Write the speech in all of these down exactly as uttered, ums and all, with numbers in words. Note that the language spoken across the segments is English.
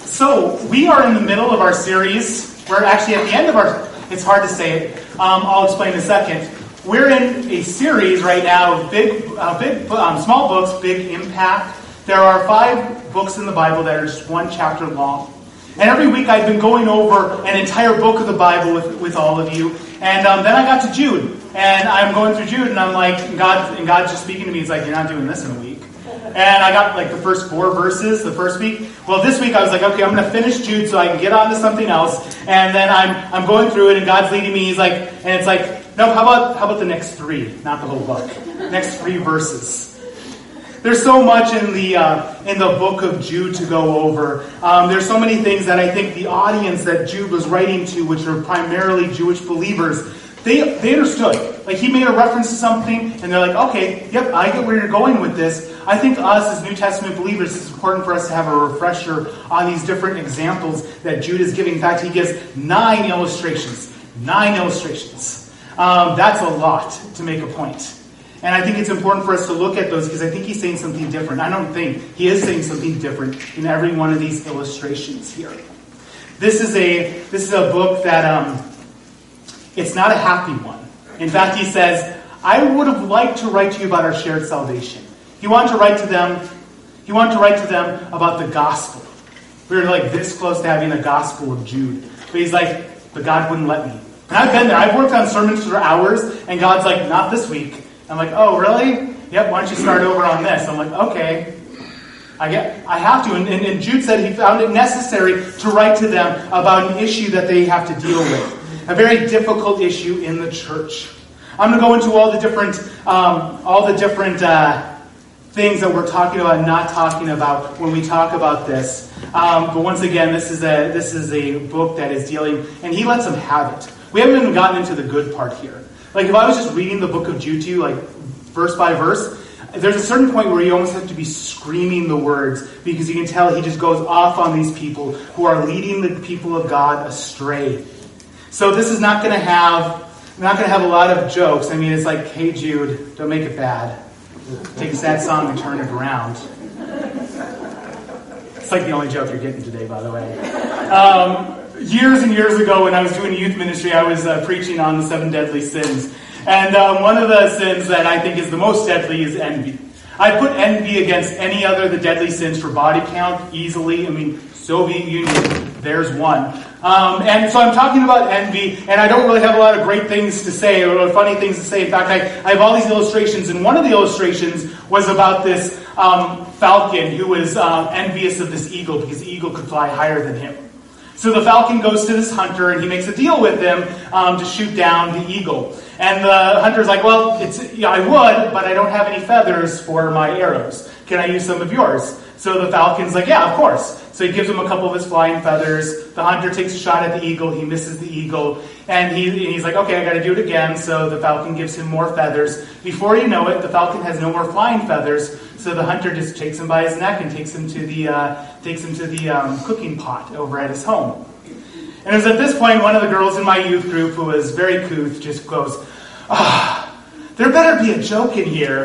So, we are in the middle of our series. We're actually at the end of our, it's hard to say it. Um, I'll explain in a second. We're in a series right now of big, uh, big, um, small books, big impact. There are five books in the Bible that are just one chapter long. And every week I've been going over an entire book of the Bible with, with all of you. And um, then I got to Jude. And I'm going through Jude, and I'm like, and God, and God's just speaking to me. He's like, you're not doing this in a week. And I got like the first four verses the first week. Well, this week I was like, okay, I'm going to finish Jude so I can get on to something else. And then I'm I'm going through it, and God's leading me. He's like, and it's like, no, how about how about the next three, not the whole book, next three verses. There's so much in the uh, in the book of Jude to go over. Um, there's so many things that I think the audience that Jude was writing to, which are primarily Jewish believers, they they understood. Like, he made a reference to something, and they're like, okay, yep, I get where you're going with this. I think us as New Testament believers, it's important for us to have a refresher on these different examples that Jude is giving. In fact, he gives nine illustrations. Nine illustrations. Um, that's a lot to make a point. And I think it's important for us to look at those because I think he's saying something different. I don't think he is saying something different in every one of these illustrations here. This is a this is a book that um, it's not a happy one. In fact, he says, I would have liked to write to you about our shared salvation. He wanted to write to them, he wanted to write to them about the gospel. We were like this close to having a gospel of Jude. But he's like, but God wouldn't let me. And I've been there. I've worked on sermons for hours, and God's like, not this week. I'm like, oh, really? Yep, why don't you start over on this? I'm like, okay. I get, I have to. And, and, and Jude said he found it necessary to write to them about an issue that they have to deal with. A very difficult issue in the church. I'm going to go into all the different, um, all the different uh, things that we're talking about and not talking about when we talk about this. Um, but once again, this is a this is a book that is dealing, and he lets them have it. We haven't even gotten into the good part here. Like, if I was just reading the book of Jude to you, like verse by verse, there's a certain point where you almost have to be screaming the words because you can tell he just goes off on these people who are leading the people of God astray. So this is not going to have, not going to have a lot of jokes. I mean, it's like, hey Jude, don't make it bad. Take a sad song and turn it around. It's like the only joke you're getting today, by the way. Um, years and years ago, when I was doing youth ministry, I was uh, preaching on the seven deadly sins. And um, one of the sins that I think is the most deadly is envy. I put envy against any other of the deadly sins for body count easily. I mean, Soviet Union, there's one. Um, and so I'm talking about envy, and I don't really have a lot of great things to say or funny things to say. In fact, I, I have all these illustrations, and one of the illustrations was about this um, falcon who was um, envious of this eagle because the eagle could fly higher than him. So the falcon goes to this hunter, and he makes a deal with him um, to shoot down the eagle. And the hunter's like, well, it's yeah, I would, but I don't have any feathers for my arrows. Can I use some of yours? So the falcon's like, yeah, of course. So he gives him a couple of his flying feathers. The hunter takes a shot at the eagle. He misses the eagle. And he, he's like, okay, I got to do it again. So the falcon gives him more feathers. Before you know it, the falcon has no more flying feathers. So the hunter just takes him by his neck and takes him to the uh, takes him to the um, cooking pot over at his home. And it was at this point, one of the girls in my youth group, who was very couth, just goes, ah, there better be a joke in here.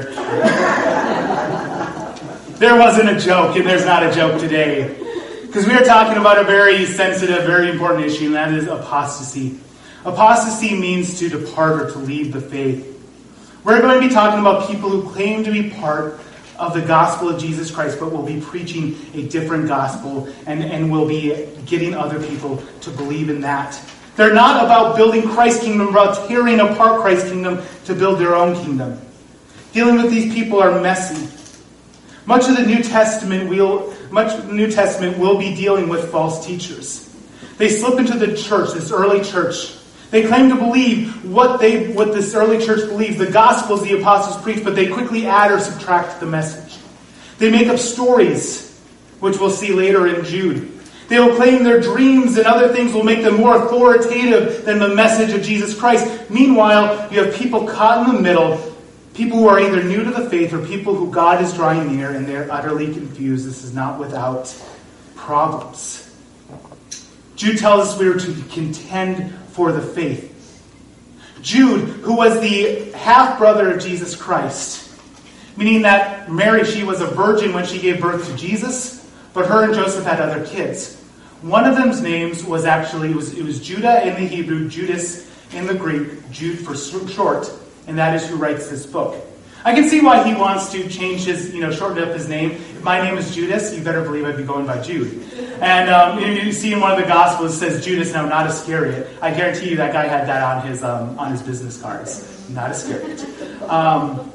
There wasn't a joke, and there's not a joke today. Because we are talking about a very sensitive, very important issue, and that is apostasy. Apostasy means to depart or to leave the faith. We're going to be talking about people who claim to be part of the gospel of Jesus Christ, but will be preaching a different gospel and, and will be getting other people to believe in that. They're not about building Christ's kingdom, about tearing apart Christ's kingdom to build their own kingdom. Dealing with these people are messy. Much of the New Testament will, much of the New Testament will be dealing with false teachers. They slip into the church, this early church. They claim to believe what they, what this early church believed, the gospels the apostles preached, but they quickly add or subtract the message. They make up stories, which we'll see later in Jude. They will claim their dreams and other things will make them more authoritative than the message of Jesus Christ. Meanwhile, you have people caught in the middle, people who are either new to the faith or people who God is drawing near, and they're utterly confused. This is not without problems. Jude tells us we are to contend for the faith. Jude, who was the half-brother of Jesus Christ, meaning that Mary, she was a virgin when she gave birth to Jesus, but her and Joseph had other kids. One of them's names was actually, it was, it was Judah in the Hebrew, Judas in the Greek, Jude for short, and that is who writes this book. I can see why he wants to change his, you know, shorten up his name. If my name is Judas, you better believe I'd be going by Jude. And um, you see in one of the Gospels it says Judas, no, not Iscariot. I guarantee you that guy had that on his um, on his business cards. Not Iscariot. Um,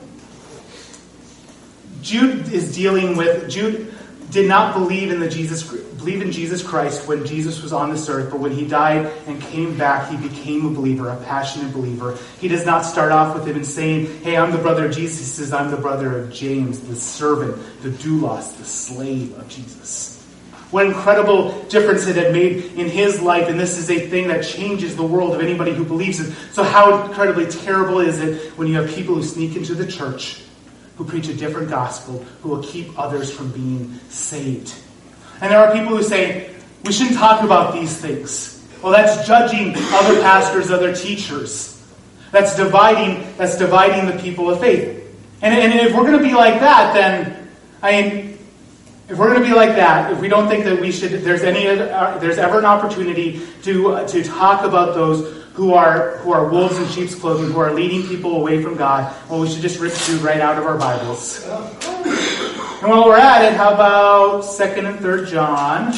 Jude is dealing with, Jude did not believe in the Jesus believe in Jesus Christ when Jesus was on this earth, but when he died and came back, he became a believer, a passionate believer. He does not start off with him and saying, hey, I'm the brother of Jesus. He says, I'm the brother of James, the servant, the doulos, the slave of Jesus. What incredible difference it had made in his life, and this is a thing that changes the world of anybody who believes it. So how incredibly terrible is it when you have people who sneak into the church, who preach a different gospel, who will keep others from being saved. And there are people who say, we shouldn't talk about these things. Well, that's judging other pastors, other teachers. That's dividing, that's dividing the people of faith. And, and if we're going to be like that, then, I mean, if we're going to be like that, if we don't think that we should, there's any, uh, there's ever an opportunity to uh, to talk about those who are who are wolves in sheep's clothing, who are leading people away from God, well, we should just rip Jude right out of our Bibles. And while we're at it, how about second and third John?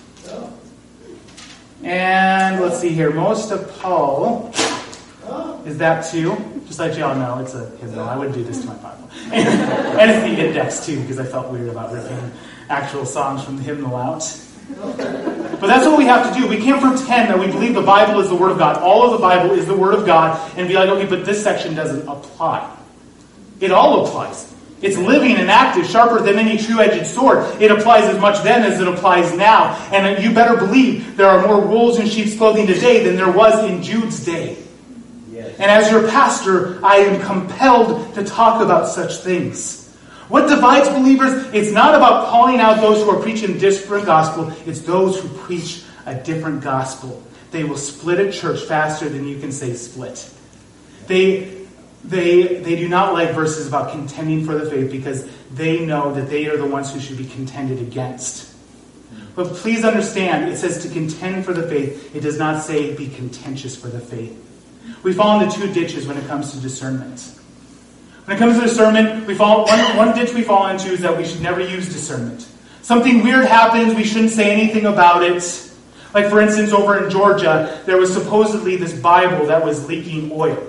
And let's see here. Most of Paul is that too. Just let you all know, it's a hymnal. I wouldn't do this to my Bible. And it's the index too, because I felt weird about ripping actual songs from the hymnal out. But that's what we have to do. We can't pretend that we believe the Bible is the Word of God. All of the Bible is the Word of God, and be like, okay, but this section doesn't apply. It all applies. It's living and active, sharper than any two-edged sword. It applies as much then as it applies now. And you better believe there are more wolves in sheep's clothing today than there was in Jude's day. Yes. And as your pastor, I am compelled to talk about such things. What divides believers? It's not about calling out those who are preaching a different gospel. It's those who preach a different gospel. They will split a church faster than you can say split. They... They they do not like verses about contending for the faith because they know that they are the ones who should be contended against. But please understand, it says to contend for the faith. It does not say be contentious for the faith. We fall into two ditches when it comes to discernment. When it comes to discernment, we fall one, one ditch we fall into is that we should never use discernment. Something weird happens, we shouldn't say anything about it. Like for instance, over in Georgia, there was supposedly this Bible that was leaking oil.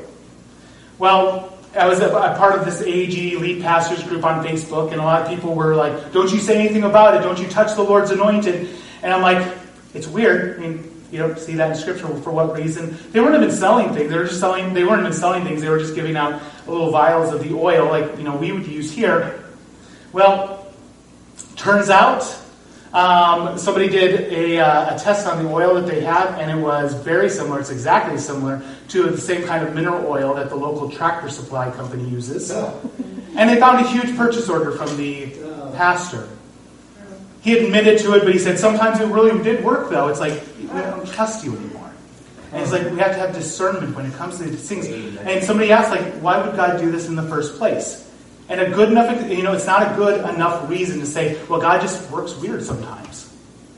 Well, I was a, a part of this A A G Elite Pastors group on Facebook, and a lot of people were like, don't you say anything about it, don't you touch the Lord's anointed. And I'm like, it's weird. I mean, you don't see that in Scripture. For what reason? They weren't even selling things. They were just selling, they weren't even selling things. They were just giving out little vials of the oil like, you know, we would use here. Well, turns out, Um, somebody did a, uh, a test on the oil that they have, and it was very similar. It's exactly similar to the same kind of mineral oil that the local tractor supply company uses. Oh. And they found a huge purchase order from the oh. pastor. He admitted to it, but he said sometimes it really did work, though. It's like, we don't trust you anymore. And it's like, we have to have discernment when it comes to these things. And somebody asked, like, why would God do this in the first place? And a good enough, you know, it's not a good enough reason to say, well, God just works weird sometimes.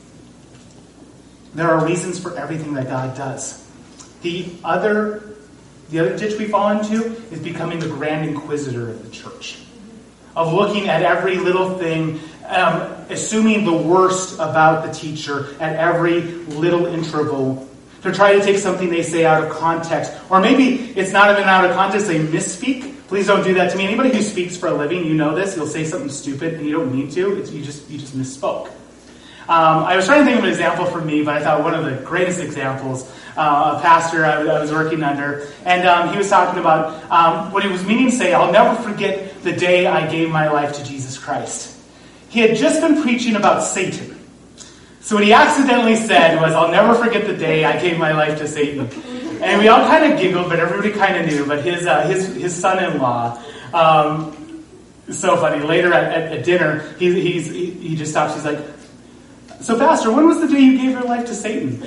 There are reasons for everything that God does. The other, the other ditch we fall into is becoming the grand inquisitor of the church. Of looking at every little thing, um, assuming the worst about the teacher at every little interval, to try to take something they say out of context. Or maybe it's not even out of context, they misspeak. Please don't do that to me. Anybody who speaks for a living, you know this. You'll say something stupid and you don't need to. It's, you just you just misspoke. Um, I was trying to think of an example for me, but I thought one of the greatest examples, uh, a pastor I, I was working under, and um, he was talking about um, what he was meaning to say, I'll never forget the day I gave my life to Jesus Christ. He had just been preaching about Satan. So what he accidentally said was, I'll never forget the day I gave my life to Satan. And we all kind of giggled, but everybody kind of knew. But his uh, his his son-in-law, um, so funny. Later at, at, at dinner, he he's, he he just stops. He's like, "So, Pastor, when was the day you gave your life to Satan?"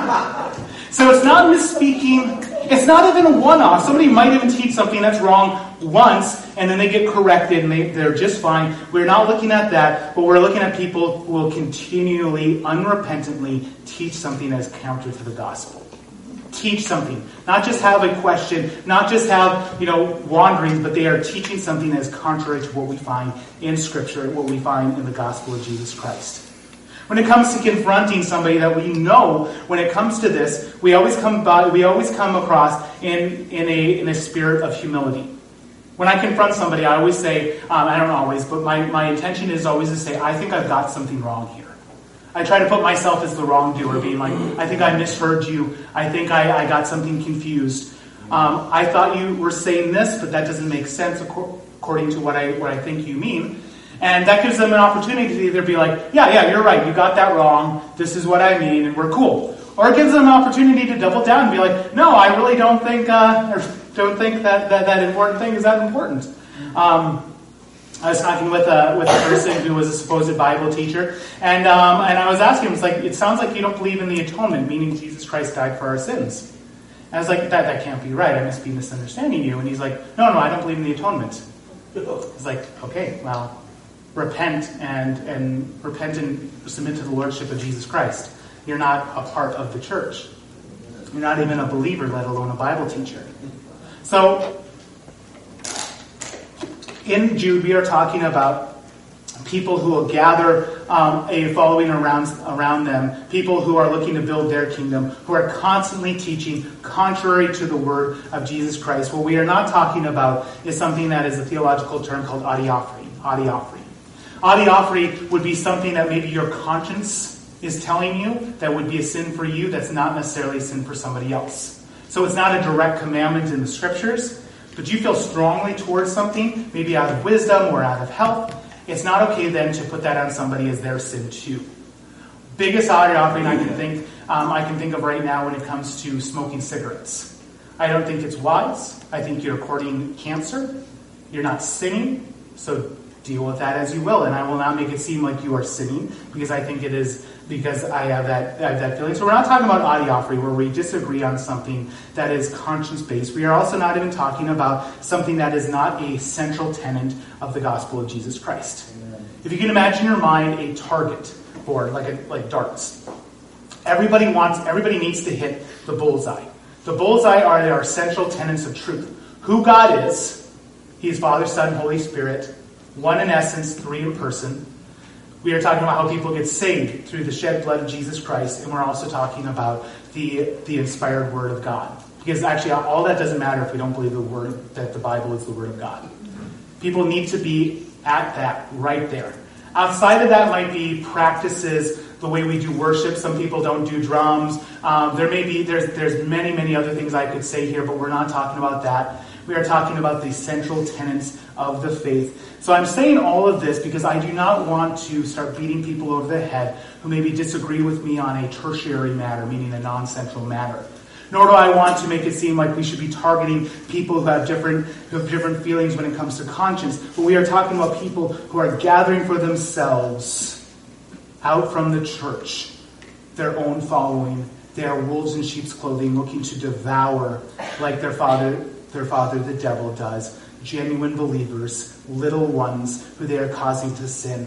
So it's not misspeaking. It's not even a one-off. Somebody might even teach something that's wrong once and then they get corrected and they, they're just fine. We're not looking at that, but we're looking at people who will continually, unrepentantly teach something that's counter to the gospel. Teach something. Not just have a question, not just have, you know, wanderings, but they are teaching something that is contrary to what we find in Scripture, what we find in the gospel of Jesus Christ. When it comes to confronting somebody that we know, when it comes to this, we always come by, we always come across in, in a in a spirit of humility. When I confront somebody, I always say, um, I don't always, but my, my intention is always to say, I think I've got something wrong here. I try to put myself as the wrongdoer, being like, I think I misheard you. I think I, I got something confused. Um, I thought you were saying this, but that doesn't make sense according to what I what I think you mean. And that gives them an opportunity to either be like, yeah, yeah, you're right, you got that wrong. This is what I mean, and we're cool. Or it gives them an opportunity to double down and be like, no, I really don't think uh, or don't think that, that that important thing is that important. Um, I was talking with a with a person who was a supposed Bible teacher, and um, and I was asking him, it's like, it sounds like you don't believe in the atonement, meaning Jesus Christ died for our sins. And I was like, that that can't be right. I must be misunderstanding you. And he's like, no, no, I don't believe in the atonement. It's like, okay, well, repent and and repent and submit to the lordship of Jesus Christ. You're not a part of the church. You're not even a believer, let alone a Bible teacher. So, in Jude, we are talking about people who will gather um, a following around, around them, people who are looking to build their kingdom, who are constantly teaching contrary to the word of Jesus Christ. What we are not talking about is something that is a theological term called adiaphry. Adiaphry. Adiaphry would be something that maybe your conscience is telling you that would be a sin for you that's not necessarily a sin for somebody else. So it's not a direct commandment in the Scriptures, but you feel strongly towards something, maybe out of wisdom or out of help. It's not okay then to put that on somebody as their sin too. Biggest adiaphry I can think um, I can think of right now when it comes to smoking cigarettes. I don't think it's wise. I think you're courting cancer. You're not sinning, so deal with that as you will, and I will not make it seem like you are sinning, because I think it is because I have that I have that feeling. So we're not talking about adiaphry where we disagree on something that is conscience-based. We are also not even talking about something that is not a central tenet of the gospel of Jesus Christ. Amen. If you can imagine in your mind a target board, like a, like darts. Everybody wants, everybody needs to hit the bullseye. The bullseye are our central tenets of truth. Who God is, He is Father, Son, Holy Spirit, one in essence, three in person. We are talking about how people get saved through the shed blood of Jesus Christ, and we're also talking about the the inspired Word of God. Because actually, all that doesn't matter if we don't believe the Word, that the Bible is the Word of God. People need to be at that, right there. Outside of that might be practices, the way we do worship. Some people don't do drums. Um, there may be, there's, there's many, many other things I could say here, but we're not talking about that. We are talking about the central tenets of the faith. So I'm saying all of this because I do not want to start beating people over the head who maybe disagree with me on a tertiary matter, meaning a non-central matter. Nor do I want to make it seem like we should be targeting people who have different who have different feelings when it comes to conscience. But we are talking about people who are gathering for themselves out from the church their own following. They are wolves in sheep's clothing, looking to devour like their father, their father the devil does. Genuine believers, little ones who they are causing to sin.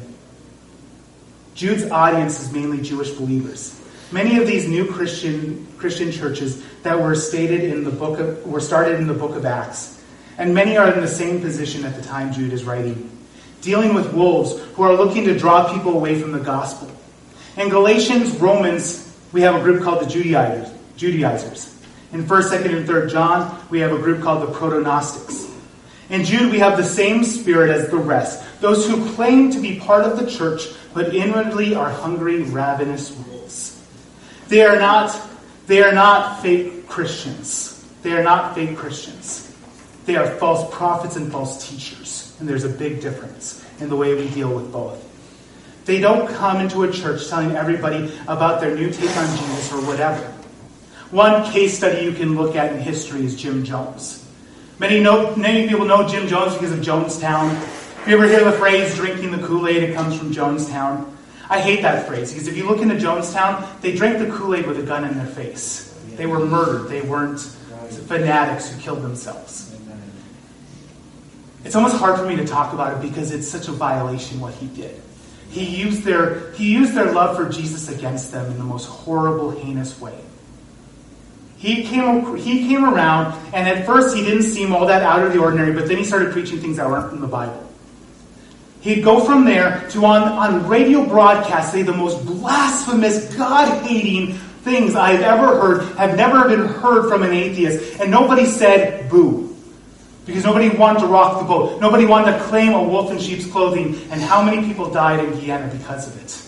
Jude's audience is mainly Jewish believers. Many of these new Christian Christian churches that were stated in the book of, were started in the book of Acts, and many are in the same position at the time Jude is writing, dealing with wolves who are looking to draw people away from the gospel. In Galatians, Romans, we have a group called the Judaizers. Judaizers. In First, Second, and Third John, we have a group called the Proto-Gnostics. In Jude, we have the same spirit as the rest, those who claim to be part of the church, but inwardly are hungry, ravenous wolves. They are not, they are not fake Christians. They are not fake Christians. They are false prophets and false teachers. And there's a big difference in the way we deal with both. They don't come into a church telling everybody about their new take on Jesus or whatever. One case study you can look at in history is Jim Jones. Many know, many people know Jim Jones because of Jonestown. If you ever hear the phrase, drinking the Kool-Aid, it comes from Jonestown. I hate that phrase, because if you look into Jonestown, they drank the Kool-Aid with a gun in their face. They were murdered. They weren't fanatics who killed themselves. It's almost hard for me to talk about it because it's such a violation what he did. He used their he used their love for Jesus against them in the most horrible, heinous way. He came he came around, and at first he didn't seem all that out of the ordinary, but then he started preaching things that weren't in the Bible. He'd go from there to on, on radio broadcasts say the most blasphemous, God-hating things I've ever heard, have never been heard from an atheist, and nobody said boo. Because nobody wanted to rock the boat. Nobody wanted to claim a wolf in sheep's clothing. And how many people died in Guyana because of it?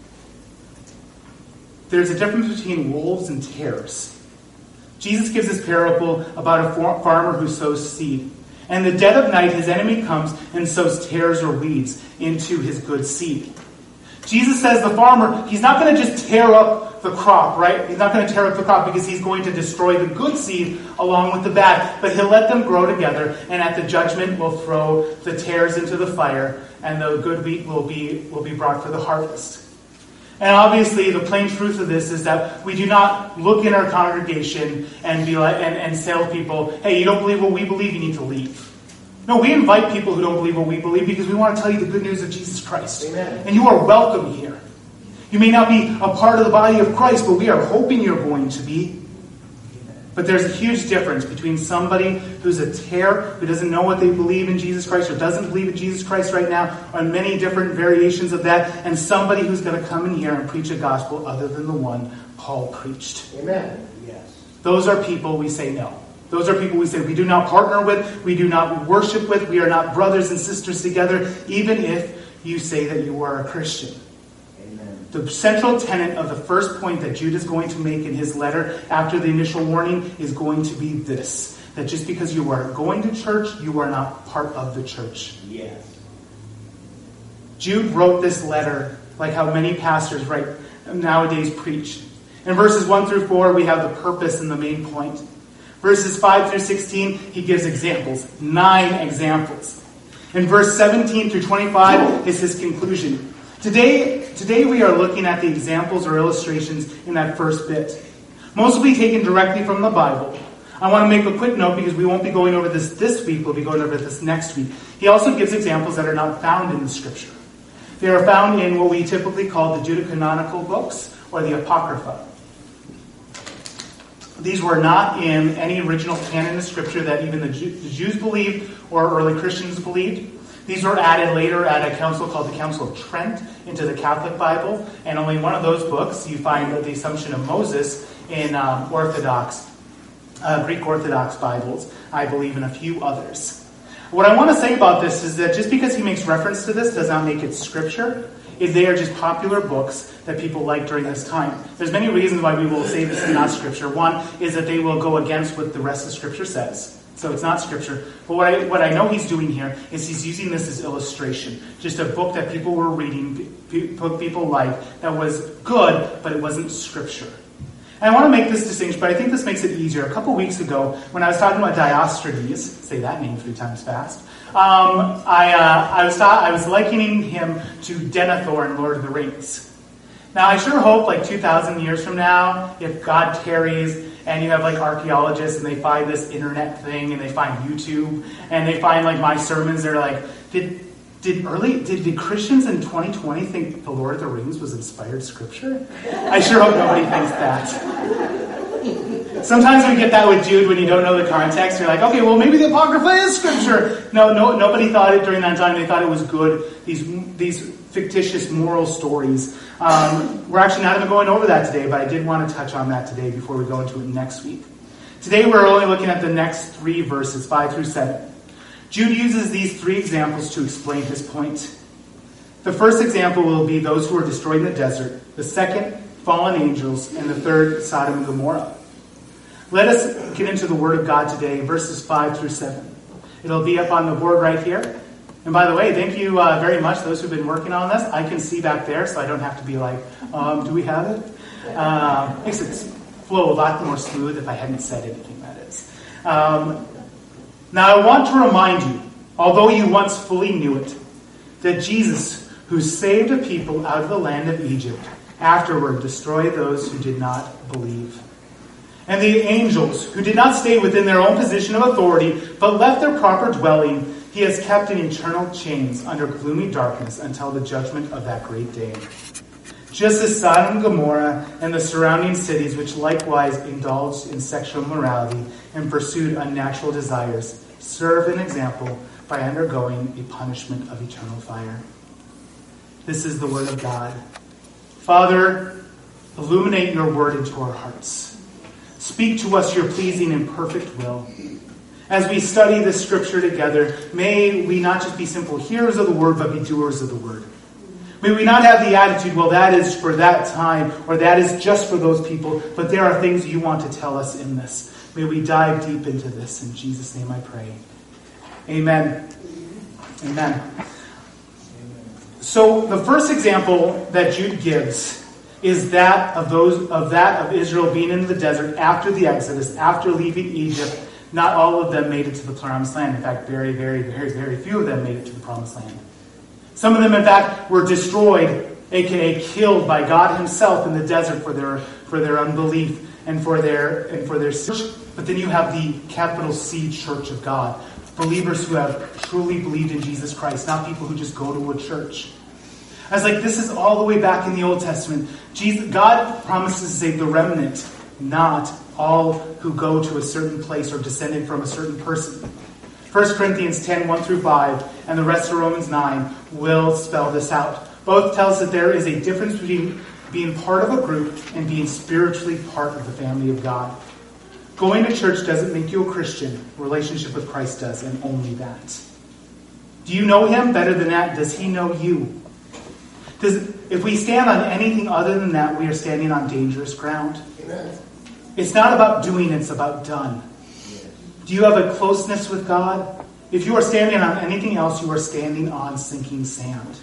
There's a difference between wolves and tares. Jesus gives this parable about a farmer who sows seed. And in the dead of night, his enemy comes and sows tares or weeds into his good seed. Jesus says the farmer, he's not going to just tear up the crop, right? He's not going to tear up the crop because he's going to destroy the good seed along with the bad. But he'll let them grow together, and at the judgment will throw the tares into the fire, and the good wheat will be will be brought for the harvest. And obviously, the plain truth of this is that we do not look in our congregation and be like and, and tell people, hey, you don't believe what we believe, you need to leave. No, we invite people who don't believe what we believe because we want to tell you the good news of Jesus Christ. Amen. And you are welcome here. You may not be a part of the body of Christ, but we are hoping you're going to be. But there's a huge difference between somebody who's a tare, who doesn't know what they believe in Jesus Christ, or doesn't believe in Jesus Christ right now, or many different variations of that, and somebody who's going to come in here and preach a gospel other than the one Paul preached. Amen. Yes. Those are people we say no. Those are people we say we do not partner with, we do not worship with, we are not brothers and sisters together, even if you say that you are a Christian. Amen. The central tenet of the first point that Jude is going to make in his letter after the initial warning is going to be this, that just because you are going to church, you are not part of the church. Yes. Jude wrote this letter like how many pastors right nowadays preach. In verses one through four, we have the purpose and the main point. Verses five through sixteen, he gives examples. Nine examples. In verse seventeen through twenty-five is his conclusion. Today, today we are looking at the examples or illustrations in that first bit. Most will be taken directly from the Bible. I want to make a quick note because we won't be going over this this week. We'll be going over this next week. He also gives examples that are not found in the Scripture. They are found in what we typically call the Deuterocanonical books or the Apocrypha. These were not in any original canon of Scripture that even the, Jew, the Jews believed or early Christians believed. These were added later at a council called the Council of Trent into the Catholic Bible. And only one of those books you find the Assumption of Moses in um, Orthodox, uh, Greek Orthodox Bibles, I believe, and a few others. What I want to say about this is that just because he makes reference to this does not make it Scripture. Is they are just popular books that people like during this time. There's many reasons why we will say this is not Scripture. One is that they will go against what the rest of Scripture says. So it's not Scripture. But what I, what I know he's doing here is he's using this as illustration. Just a book that people were reading, people liked, that was good, but it wasn't Scripture. And I want to make this distinction, but I think this makes it easier. A couple weeks ago, when I was talking about Diogenes, say that name three times fast, um, I, uh, I, was ta- I was likening him to Denethor in Lord of the Rings. Now, I sure hope, like two thousand years from now, if God tarries, and you have like archaeologists, and they find this internet thing, and they find YouTube, and they find like my sermons, they're like, did did early did the Christians in twenty twenty think the Lord of the Rings was inspired Scripture? I sure hope nobody thinks that. Sometimes we get that with Jude when you don't know the context. You're like, okay, well maybe the Apocrypha is Scripture. No, no, nobody thought it during that time. They thought it was good. These these fictitious moral stories. Um, we're actually not even going over that today, but I did want to touch on that today before we go into it next week. Today we're only looking at the next three verses, five through seven. Jude uses these three examples to explain his point. The first example will be those who are destroyed in the desert. The second, fallen angels. And the third, Sodom and Gomorrah. Let us get into the Word of God today, verses five through seven. It'll be up on the board right here. And by the way, thank you uh, very much, those who've been working on this. I can see back there, so I don't have to be like, um, do we have it? Uh, makes it flow a lot more smooth if I hadn't said anything, that is. Um, now I want to remind you, although you once fully knew it, that Jesus, who saved a people out of the land of Egypt, afterward destroyed those who did not believe. And the angels, who did not stay within their own position of authority, but left their proper dwelling, He has kept in eternal chains under gloomy darkness until the judgment of that great day. Just as Sodom and Gomorrah and the surrounding cities, which likewise indulged in sexual immorality and pursued unnatural desires, serve an example by undergoing a punishment of eternal fire. This is the word of God. Father, illuminate your word into our hearts. Speak to us your pleasing and perfect will. As we study this scripture together, may we not just be simple hearers of the word, but be doers of the word. May we not have the attitude, well, that is for that time, or that is just for those people, but there are things you want to tell us in this. May we dive deep into this. In Jesus' name I pray. Amen. Amen. So the first example that Jude gives is that of those of that of Israel being in the desert after the Exodus, after leaving Egypt. Not all of them made it to the promised land. In fact, very, very, very, very few of them made it to the promised land. Some of them, in fact, were destroyed, aka killed by God himself in the desert for their for their unbelief and for their and for their sin. But then you have the capital C Church of God. Believers who have truly believed in Jesus Christ, not people who just go to a church. I was like, this is all the way back in the Old Testament. Jesus, God promises to save the remnant, not all who go to a certain place or descended from a certain person. First Corinthians ten, one through five, and the rest of Romans nine will spell this out. Both tell us that there is a difference between being part of a group and being spiritually part of the family of God. Going to church doesn't make you a Christian. Relationship with Christ does, and only that. Do you know him? Better than that, does he know you? Does, if we stand on anything other than that, we are standing on dangerous ground. Amen. It's not about doing, it's about done. Do you have a closeness with God? If you are standing on anything else, you are standing on sinking sand.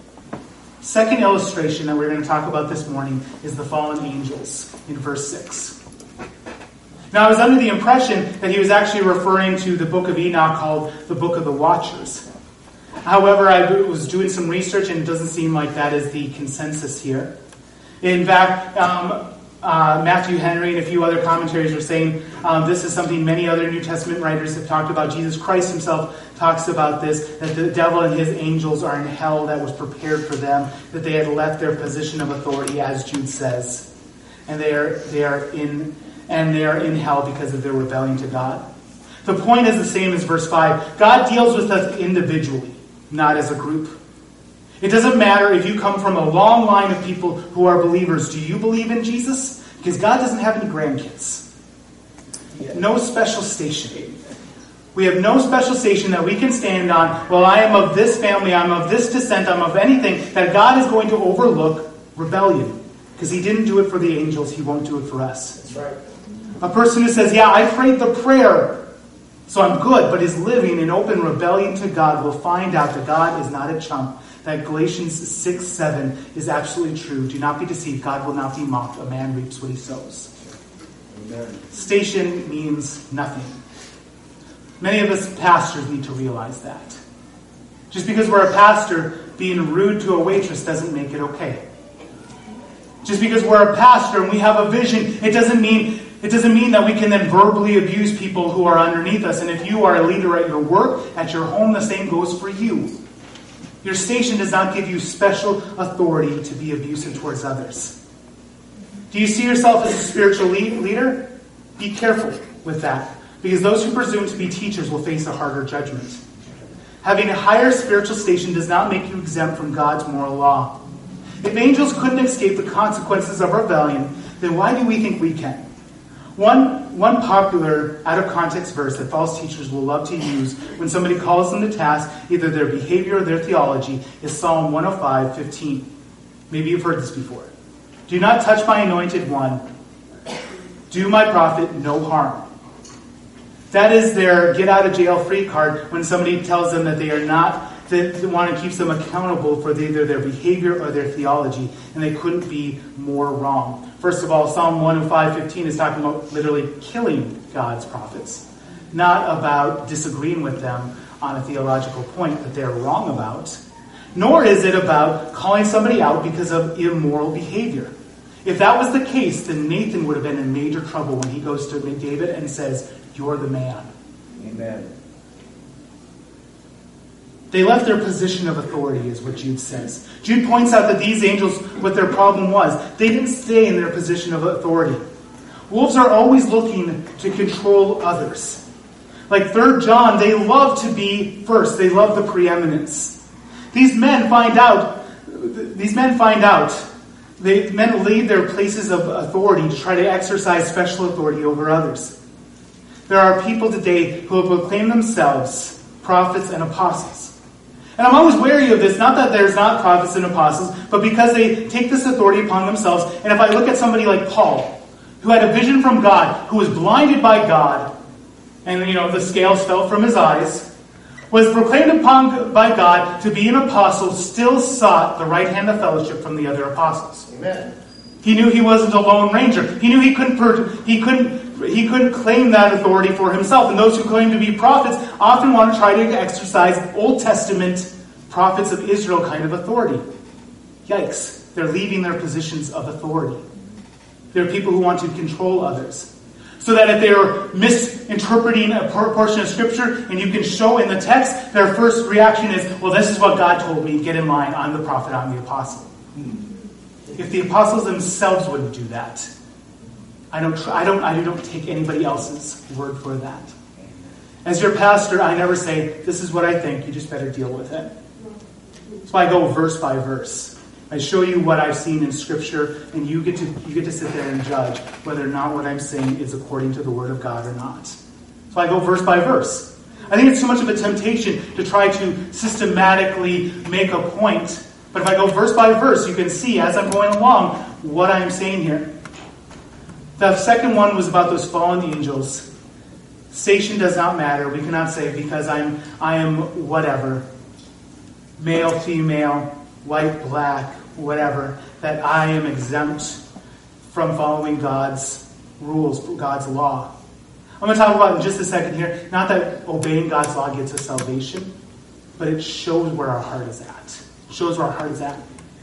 Second illustration that we're going to talk about this morning is the fallen angels in verse six. Now, I was under the impression that he was actually referring to the book of Enoch called the Book of the Watchers. However, I was doing some research and it doesn't seem like that is the consensus here. In fact, um, uh, Matthew Henry and a few other commentaries are saying um, this is something many other New Testament writers have talked about. Jesus Christ himself talks about this, that the devil and his angels are in hell that was prepared for them, that they had left their position of authority, as Jude says. And they are, they are in and they are in hell because of their rebellion to God. The point is the same as verse five. God deals with us individually, not as a group. It doesn't matter if you come from a long line of people who are believers. Do you believe in Jesus? Because God doesn't have any grandkids. No special station. We have no special station that we can stand on. Well, I am of this family, I'm of this descent, I'm of anything, that God is going to overlook rebellion. Because he didn't do it for the angels, he won't do it for us. That's right. A person who says, yeah, I prayed the prayer, so I'm good, but is living in open rebellion to God will find out that God is not a chump. That Galatians six seven is absolutely true. Do not be deceived. God will not be mocked. A man reaps what he sows. Amen. Station means nothing. Many of us pastors need to realize that. Just because we're a pastor, being rude to a waitress doesn't make it okay. Just because we're a pastor and we have a vision, it doesn't mean it doesn't mean that we can then verbally abuse people who are underneath us. And if you are a leader at your work, at your home, the same goes for you. Your station does not give you special authority to be abusive towards others. Do you see yourself as a spiritual leader? Be careful with that, because those who presume to be teachers will face a harder judgment. Having a higher spiritual station does not make you exempt from God's moral law. If angels couldn't escape the consequences of rebellion, then why do we think we can? One, one popular out-of-context verse that false teachers will love to use when somebody calls them to task, either their behavior or their theology, is Psalm one oh five, fifteen. Maybe you've heard this before. Do not touch my anointed one. Do my prophet no harm. That is their get-out-of-jail-free card when somebody tells them that they are not, that want to keep them accountable for either their behavior or their theology, and they couldn't be more wrong. First of all, Psalm one oh five, fifteen is talking about literally killing God's prophets, not about disagreeing with them on a theological point that they're wrong about, nor is it about calling somebody out because of immoral behavior. If that was the case, then Nathan would have been in major trouble when he goes to David and says, "You're the man." Amen. They left their position of authority, is what Jude says. Jude points out that these angels, what their problem was, they didn't stay in their position of authority. Wolves are always looking to control others. Like Third John, they love to be first. They love the preeminence. These men find out, these men find out, they, men leave their places of authority to try to exercise special authority over others. There are people today who have proclaimed themselves prophets and apostles. And I'm always wary of this, not that there's not prophets and apostles, but because they take this authority upon themselves. And if I look at somebody like Paul, who had a vision from God, who was blinded by God, and you know the scales fell from his eyes, was proclaimed upon by God to be an apostle, still sought the right hand of fellowship from the other apostles. Amen. He knew he wasn't a lone ranger. He knew he couldn't per- he couldn't he couldn't claim that authority for himself. And those who claim to be prophets often want to try to exercise Old Testament prophets of Israel kind of authority. Yikes! They're leaving their positions of authority. There are people who want to control others. So that if they're misinterpreting a portion of Scripture and you can show in the text, their first reaction is, well, this is what God told me. Get in line. I'm the prophet. I'm the apostle. If the apostles themselves wouldn't do that, I don't, try, I don't, I don't take anybody else's word for that. As your pastor, I never say, this is what I think. You just better deal with it. So I go verse by verse. I show you what I've seen in Scripture, and you get to you get to sit there and judge whether or not what I'm saying is according to the Word of God or not. So I go verse by verse. I think it's too much of a temptation to try to systematically make a point. But if I go verse by verse, you can see as I'm going along what I'm saying here. The second one was about those fallen angels. Station does not matter. We cannot say because I'm I am whatever. Male, female, white, black, whatever, that I am exempt from following God's rules, God's law. I'm going to talk about in just a second here, not that obeying God's law gets us salvation, but it shows where our heart is at. It shows where our heart is at.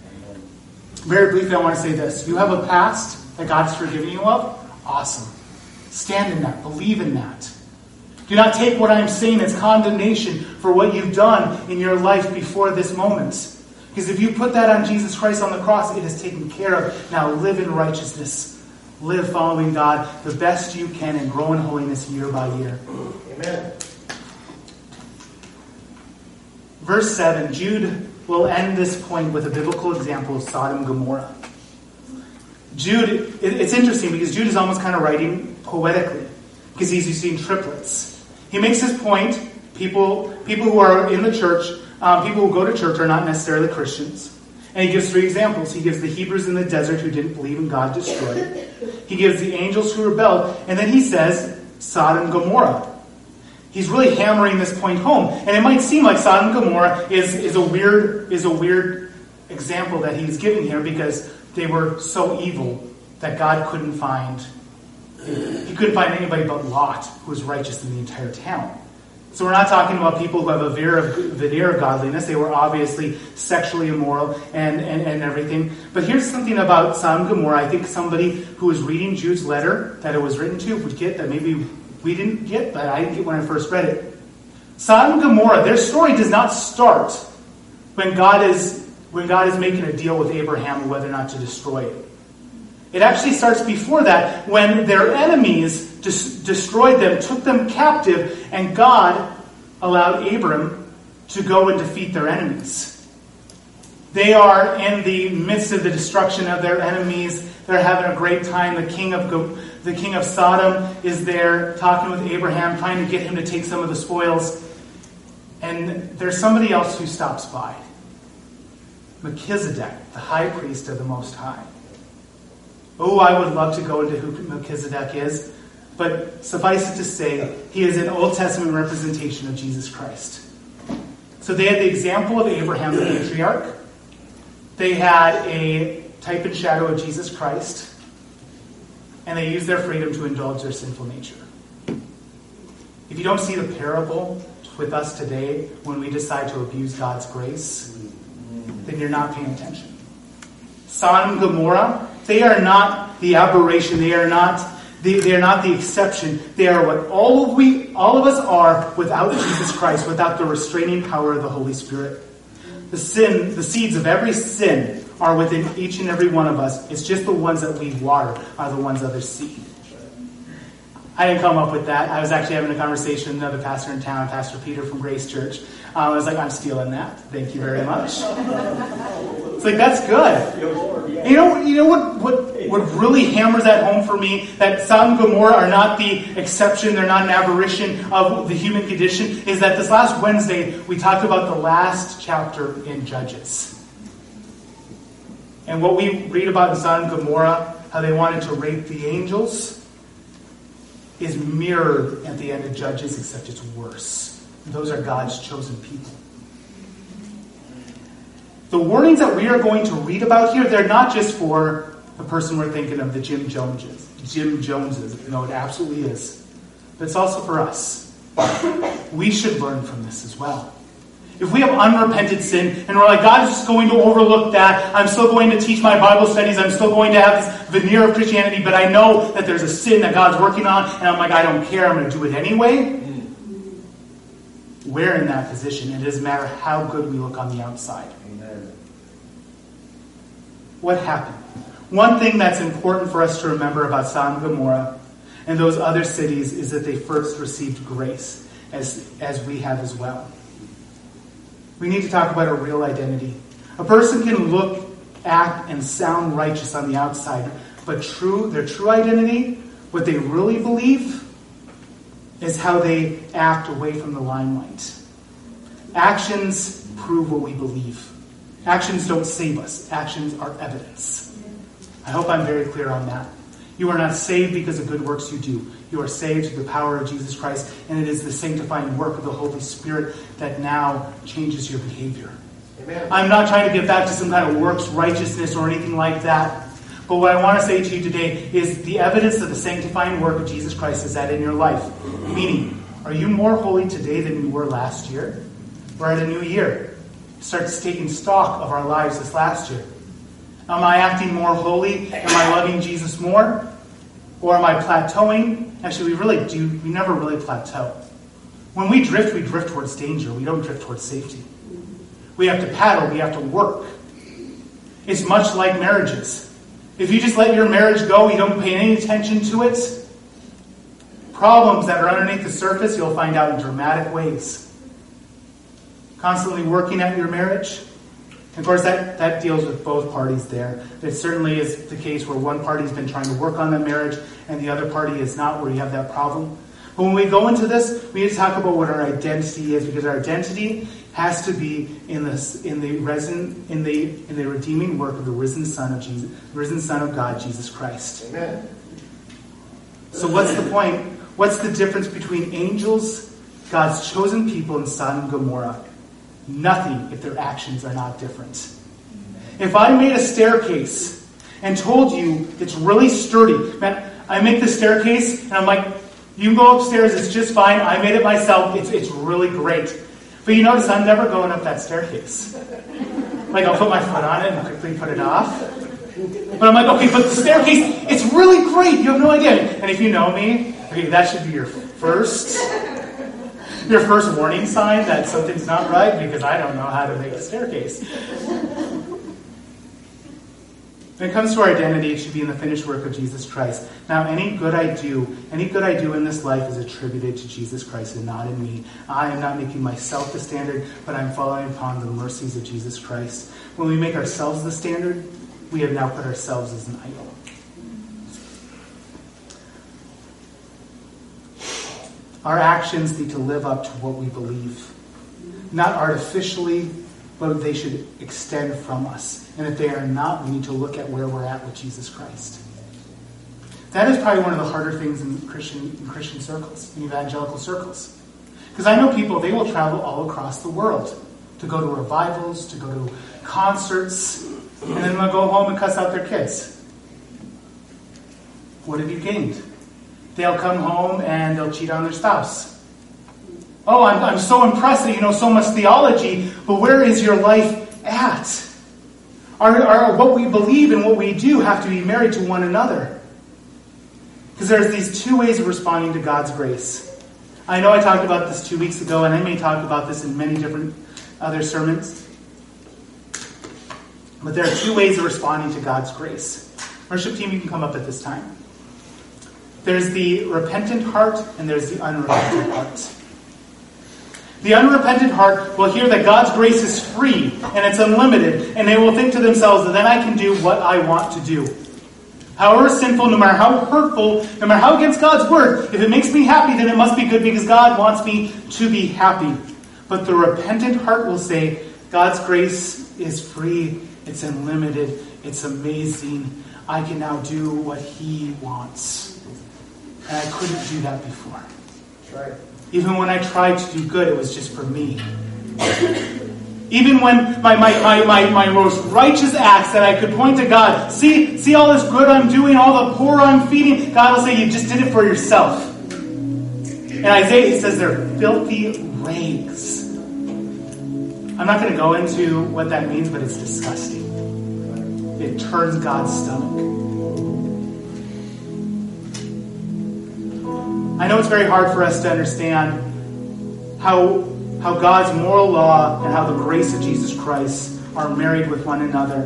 Very briefly, I want to say this. You have a past that God's forgiven you of? Awesome. Stand in that. Believe in that. Do not take what I'm saying as condemnation for what you've done in your life before this moment. Because if you put that on Jesus Christ on the cross, it is taken care of. Now live in righteousness. Live following God the best you can and grow in holiness year by year. Amen. Verse seven, Jude will end this point with a biblical example of Sodom and Gomorrah. Jude, it's interesting because Jude is almost kind of writing poetically because he's using triplets. He makes his point, people, people who are in the church, um, people who go to church are not necessarily Christians. And he gives three examples. He gives the Hebrews in the desert who didn't believe in God destroyed. He gives the angels who rebelled. And then he says Sodom and Gomorrah. He's really hammering this point home. And it might seem like Sodom and Gomorrah is, is a weird is a weird example that he's giving here because they were so evil that God couldn't find he couldn't find anybody but Lot who was righteous in the entire town. So we're not talking about people who have a veneer of, veneer of godliness. They were obviously sexually immoral and, and, and everything. But here's something about Sodom and Gomorrah. I think somebody who was reading Jude's letter that it was written to would get that maybe we didn't get, but I didn't get when I first read it. Sodom and Gomorrah, their story does not start when God is when God is making a deal with Abraham whether or not to destroy it. It actually starts before that when their enemies des- destroyed them, took them captive, and God allowed Abram to go and defeat their enemies. They are in the midst of the destruction of their enemies. They're having a great time. The king of Go- the king of Sodom is there talking with Abraham, trying to get him to take some of the spoils. And there's somebody else who stops by. Melchizedek, the high priest of the Most High. Oh, I would love to go into who Melchizedek is, but suffice it to say, he is an Old Testament representation of Jesus Christ. So they had the example of Abraham, the patriarch. They had a type and shadow of Jesus Christ, and they used their freedom to indulge their sinful nature. If you don't see the parable with us today when we decide to abuse God's grace, then you're not paying attention. Sodom and Gomorrah, they are not the aberration. They are not They, they are not the exception. They are what all of we, all of us are without Jesus Christ, without the restraining power of the Holy Spirit. The sin, the seeds of every sin are within each and every one of us. It's just the ones that we water are the ones others see. I didn't come up with that. I was actually having a conversation with another pastor in town, Pastor Peter from Grace Church. Um, I was like, I'm stealing that. Thank you very much. It's like, that's good. You know, you know what, what, what really hammers that home for me? That Sodom and Gomorrah are not the exception. They're not an aberration of the human condition. Is that this last Wednesday, we talked about the last chapter in Judges. And what we read about in Sodom and Gomorrah, how they wanted to rape the angels, is mirrored at the end of Judges, except it's worse. Those are God's chosen people. The warnings that we are going to read about here, they're not just for the person we're thinking of, the Jim Joneses. Jim Joneses. No, it absolutely is. But it's also for us. We should learn from this as well. If we have unrepented sin, and we're like, God is just going to overlook that, I'm still going to teach my Bible studies, I'm still going to have this veneer of Christianity, but I know that there's a sin that God's working on, and I'm like, I don't care, I'm going to do it anyway. We're in that position. It doesn't matter how good we look on the outside. Amen. What happened? One thing that's important for us to remember about Sodom and Gomorrah and those other cities is that they first received grace, as, as we have as well. We need to talk about a real identity. A person can look, act, and sound righteous on the outside, but true, their true identity, what they really believe, is how they act away from the limelight. Actions prove what we believe. Actions don't save us. Actions are evidence. I hope I'm very clear on that. You are not saved because of good works you do. You are saved through the power of Jesus Christ, and it is the sanctifying work of the Holy Spirit that now changes your behavior. Amen. I'm not trying to get back to some kind of works righteousness or anything like that. But what I want to say to you today is the evidence of the sanctifying work of Jesus Christ is that in your life. Meaning, are you more holy today than you were last year? We're at a new year. Start taking stock of our lives this last year. Am I acting more holy? Am I loving Jesus more? Or am I plateauing? Actually, we really do. We never really plateau. When we drift, we drift towards danger. We don't drift towards safety. We have to paddle. We have to work. It's much like marriages. If you just let your marriage go, you don't pay any attention to it, problems that are underneath the surface, you'll find out in dramatic ways. Constantly working at your marriage. Of course, that, that deals with both parties there. It certainly is the case where one party's been trying to work on that marriage and the other party is not, where you have that problem. But when we go into this, we need to talk about what our identity is, because our identity has to be in the in the resin, in the in the redeeming work of the risen Son of Jesus, risen Son of God, Jesus Christ. Amen. So what's the point? What's the difference between angels, God's chosen people, and Sodom and Gomorrah? Nothing if their actions are not different. If I made a staircase and told you it's really sturdy, man, I make the staircase and I'm like, you can go upstairs, it's just fine. I made it myself. It's it's really great. But you notice I'm never going up that staircase. Like, I'll put my foot on it and quickly put it off. But I'm like, okay, but the staircase, it's really great. You have no idea. And if you know me, okay, that should be your first, your first warning sign that something's not right, because I don't know how to make a staircase. When it comes to our identity, it should be in the finished work of Jesus Christ. Now, any good I do, any good I do in this life is attributed to Jesus Christ and not in me. I am not making myself the standard, but I'm following upon the mercies of Jesus Christ. When we make ourselves the standard, we have now put ourselves as an idol. Our actions need to live up to what we believe. Not artificially, but they should extend from us. And if they are not, we need to look at where we're at with Jesus Christ. That is probably one of the harder things in Christian in Christian circles, in evangelical circles. Because I know people, they will travel all across the world to go to revivals, to go to concerts, and then they'll go home and cuss out their kids. What have you gained? They'll come home and they'll cheat on their spouse. Oh, I'm, I'm so impressed that you know so much theology, but where is your life at? Our, our, what we believe and what we do have to be married to one another. Because there's these two ways of responding to God's grace. I know I talked about this two weeks ago, and I may talk about this in many different other sermons. But there are two ways of responding to God's grace. Worship team, you can come up at this time. There's the repentant heart, and there's the unrepentant heart. The unrepentant heart will hear that God's grace is free, and it's unlimited, and they will think to themselves that then I can do what I want to do. However sinful, no matter how hurtful, no matter how against God's word, if it makes me happy, then it must be good because God wants me to be happy. But the repentant heart will say, God's grace is free, it's unlimited, it's amazing. I can now do what He wants. And I couldn't do that before. That's right. Even when I tried to do good, it was just for me. Even when my, my, my, my, my most righteous acts that I could point to God, see, see all this good I'm doing, all the poor I'm feeding, God will say, you just did it for yourself. And Isaiah says they're filthy rags. I'm not going to go into what that means, but it's disgusting. It turns God's stomach. I know it's very hard for us to understand how how God's moral law and how the grace of Jesus Christ are married with one another.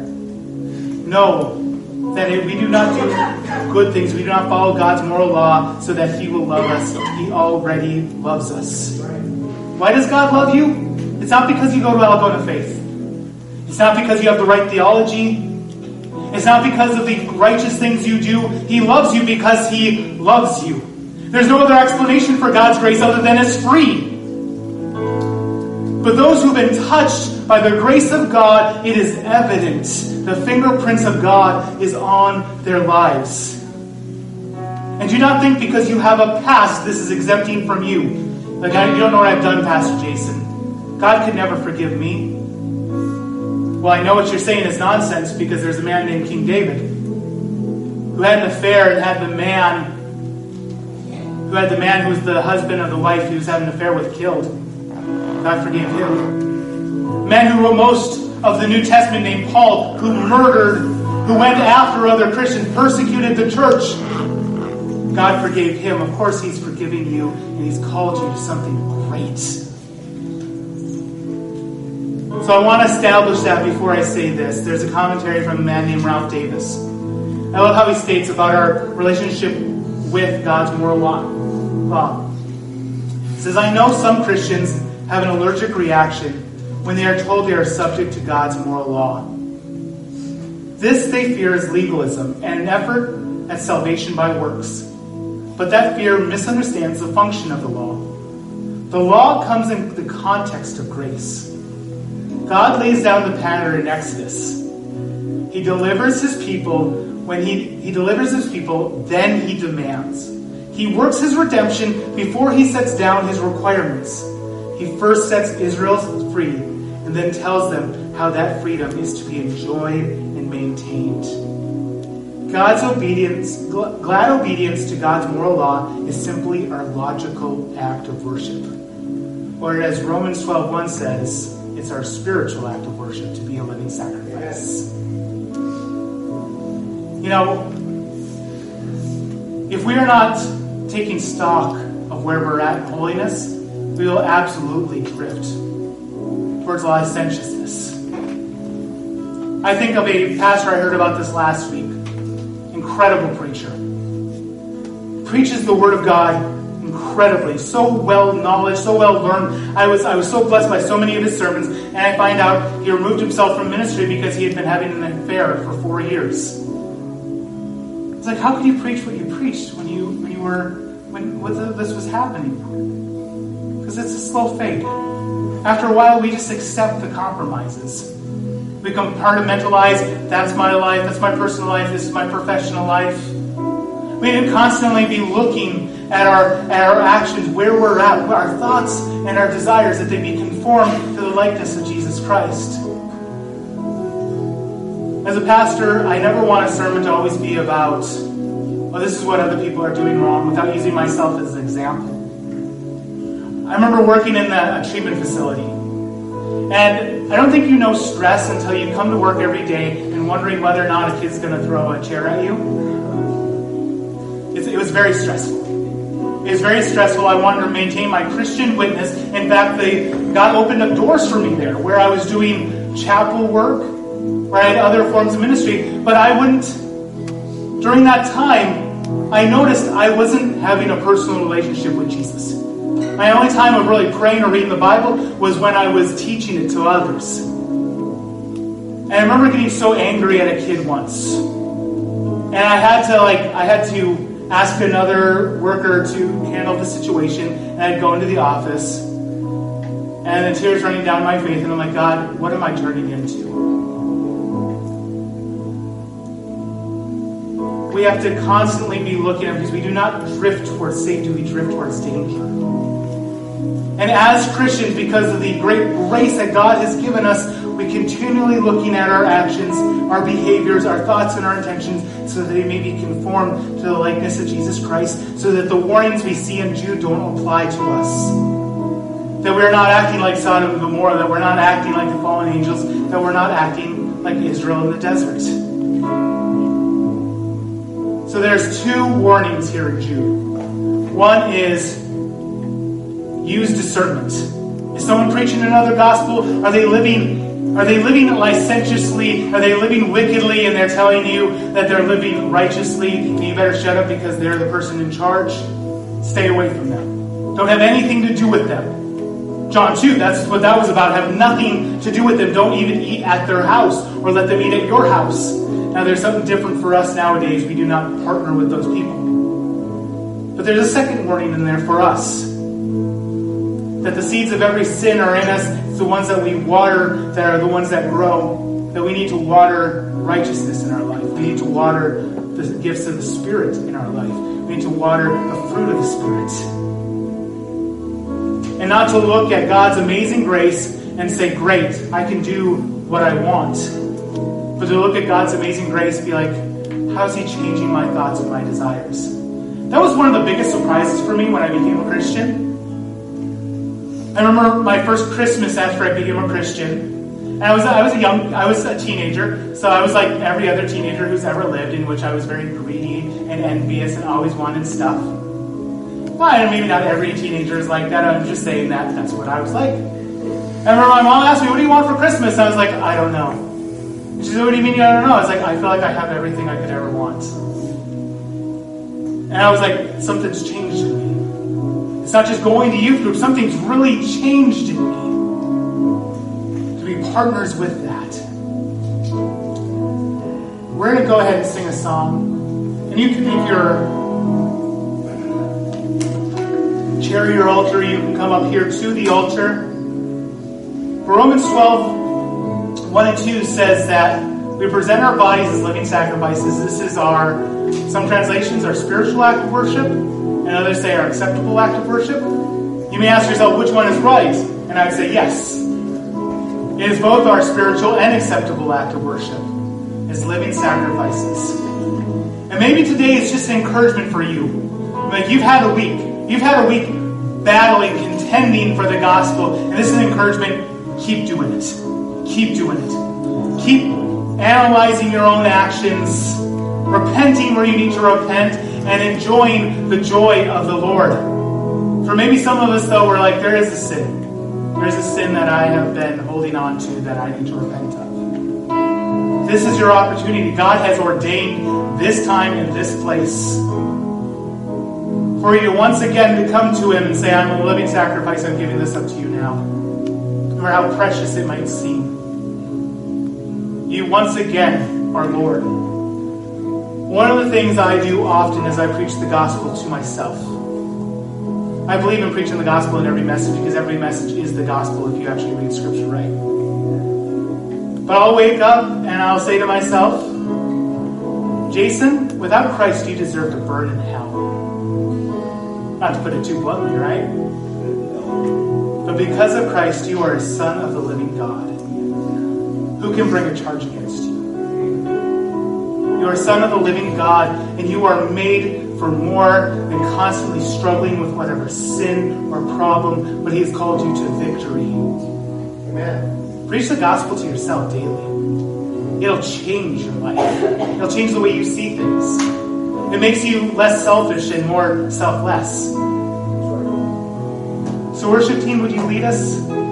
Know that if we do not do good things, we do not follow God's moral law so that He will love us. He already loves us. Why does God love you? It's not because you go to Algona Faith. It's not because you have the right theology. It's not because of the righteous things you do. He loves you because He loves you. There's no other explanation for God's grace other than it's free. But those who've been touched by the grace of God, it is evident. The fingerprints of God is on their lives. And do not think because you have a past, this is exempting from you. Like, I, you don't know what I've done, Pastor Jason. God could never forgive me. Well, I know what you're saying is nonsense because there's a man named King David who had an affair and had the man who had the man who was the husband of the wife he was having an affair with killed. God forgave him. A man who wrote most of the New Testament named Paul, who murdered, who went after other Christians, persecuted the church. God forgave him. Of course He's forgiving you, and He's called you to something great. So I want to establish that before I say this. There's a commentary from a man named Ralph Davis. I love how he states about our relationship with God's moral law. He says, I know some Christians have an allergic reaction when they are told they are subject to God's moral law. This they fear is legalism and an effort at salvation by works. But that fear misunderstands the function of the law. The law comes in the context of grace. God lays down the pattern in Exodus. He delivers His people. When he, he delivers His people, then He demands. He works His redemption before He sets down His requirements. He first sets Israel free and then tells them how that freedom is to be enjoyed and maintained. God's obedience, glad obedience to God's moral law is simply our logical act of worship. Or as Romans twelve one says, it's our spiritual act of worship to be a living sacrifice. You know, if we are not taking stock of where we're at in holiness, we will absolutely drift towards licentiousness. I think of a pastor I heard about this last week. Incredible preacher. Preaches the Word of God incredibly. So well knowledge, so well learned. I was I was so blessed by so many of his sermons, and I find out he removed himself from ministry because he had been having an affair for four years. It's like, how could you preach what you preached when you when you were when what this was happening? Because it's a slow fade. After a while, we just accept the compromises. We compartmentalize, that's my life, that's my personal life, this is my professional life. We need to constantly be looking at our, at our actions, where we're at, our thoughts and our desires, that they be conformed to the likeness of Jesus Christ. As a pastor, I never want a sermon to always be about, oh, this is what other people are doing wrong, without using myself as an example. I remember working in a, a treatment facility. And I don't think you know stress until you come to work every day and wondering whether or not a kid's going to throw a chair at you. It, it was very stressful. It was very stressful. I wanted to maintain my Christian witness. In fact, they, God opened up doors for me there, where I was doing chapel work, where I had other forms of ministry. But I wouldn't, during that time, I noticed I wasn't having a personal relationship with Jesus. My only time of really praying or reading the Bible was when I was teaching it to others. And I remember getting so angry at a kid once. And I had to, like, I had to ask another worker to handle the situation, and I'd go into the office, and the tears running down my face, and I'm like, God, what am I turning into? We have to constantly be looking at it, because we do not drift towards safety, we drift towards danger. And as Christians, because of the great grace that God has given us, we continually looking at our actions, our behaviors, our thoughts, and our intentions, so that they may be conformed to the likeness of Jesus Christ, so that the warnings we see in Jude don't apply to us. That we're not acting like Sodom and Gomorrah, that we're not acting like the fallen angels, that we're not acting like Israel in the desert. So there's two warnings here in Jude. One is, use discernment. Is someone preaching another gospel? Are they living Are they living licentiously? Are they living wickedly, and they're telling you that they're living righteously and you better shut up because they're the person in charge? Stay away from them. Don't have anything to do with them. John two, that's what that was about. Have nothing to do with them. Don't even eat at their house or let them eat at your house. Now there's something different for us nowadays. We do not partner with those people. But there's a second warning in there for us. That the seeds of every sin are in us. It's the ones that we water that are the ones that grow. That we need to water righteousness in our life. We need to water the gifts of the Spirit in our life. We need to water the fruit of the Spirit. And not to look at God's amazing grace and say, great, I can do what I want. But to look at God's amazing grace and be like, how's He changing my thoughts and my desires? That was one of the biggest surprises for me when I became a Christian. I remember my first Christmas after I became a Christian, and I was I was a young I was a teenager, so I was like every other teenager who's ever lived, in which I was very greedy and envious and always wanted stuff. Well, maybe not every teenager is like that. I'm just saying that that's what I was like. I remember my mom asked me, "What do you want for Christmas?" And I was like, "I don't know." And she said, "What do you mean you don't know?" I was like, "I feel like I have everything I could ever want." And I was like, something's changed in me. It's not just going to youth group. Something's really changed in me. To be partners with that. We're going to go ahead and sing a song. And you can make your chair your altar. You can come up here to the altar. Romans twelve, one and two says that we present our bodies as living sacrifices. This is our, some translations, our spiritual act of worship. And others say our acceptable act of worship. You may ask yourself, which one is right? And I would say, yes. It is both our spiritual and acceptable act of worship. It's living sacrifices. And maybe today is just an encouragement for you. Like you've had a week. You've had a week battling, contending for the gospel. And this is an encouragement. Keep doing it. Keep doing it. Keep analyzing your own actions. Repenting where you need to repent. And enjoying the joy of the Lord. For maybe some of us, though, we're like, there is a sin. There's a sin that I have been holding on to that I need to repent of. This is your opportunity. God has ordained this time and this place for you once again to come to Him and say, I'm a living sacrifice. I'm giving this up to you now. No matter how precious it might seem. You once again are Lord. One of the things I do often is I preach the gospel to myself. I believe in preaching the gospel in every message because every message is the gospel if you actually read Scripture right. But I'll wake up and I'll say to myself, Jason, without Christ you deserve to burn in hell. Not to put it too bluntly, right? But because of Christ you are a son of the living God. Who can bring a charge against you? You are a son of the living God, and you are made for more than constantly struggling with whatever sin or problem, but He has called you to victory. Amen. Preach the gospel to yourself daily. It'll change your life. It'll change the way you see things. It makes you less selfish and more selfless. So worship team, would you lead us?